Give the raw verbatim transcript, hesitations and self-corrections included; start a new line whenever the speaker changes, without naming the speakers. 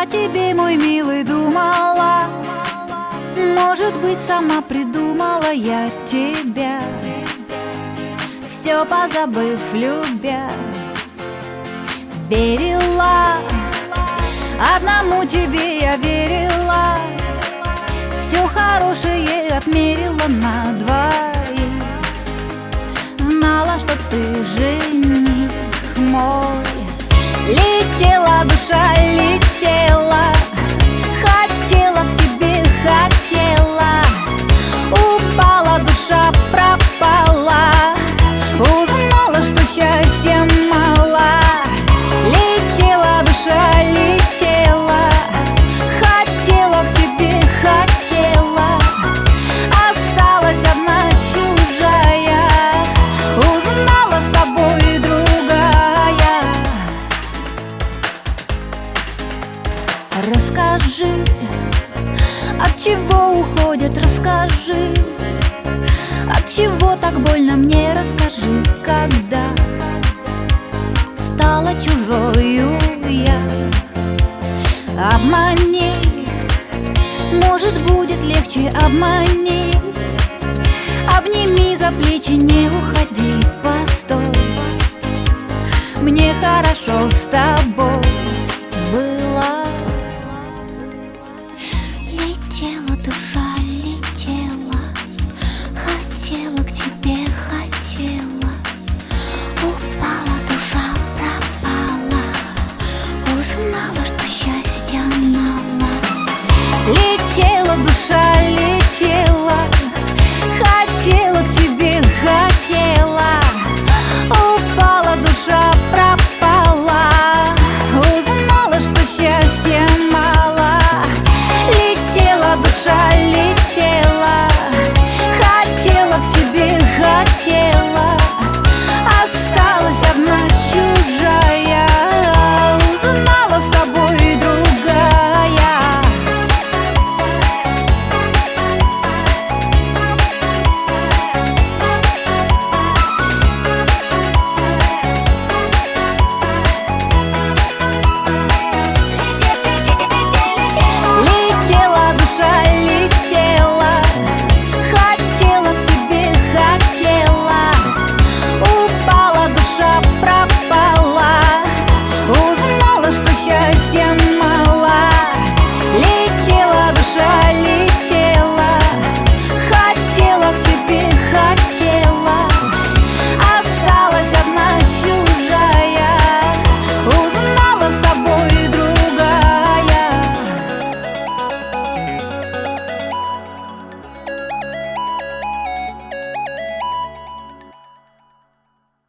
тебе, мой милый, думала. Может быть, сама придумала я тебя, все позабыв, любя. Верила, одному тебе я верила, все хорошее отмерила на двоих. Знала, что ты жених мой. Летела душа, летела, хотела к тебе, хотела. Упала душа, пропала, узнала, что счастья мало. Летела душа, летела, хотела к тебе, хотела. Осталась одна чужая, узнала с тобой другая. Расскажи, от чего уходят, расскажи. От чего так больно мне, расскажи. Когда стала чужою я, обмани, может, будет легче, обмани. Обними за плечи, не уходи, постой. Мне хорошо с тобой.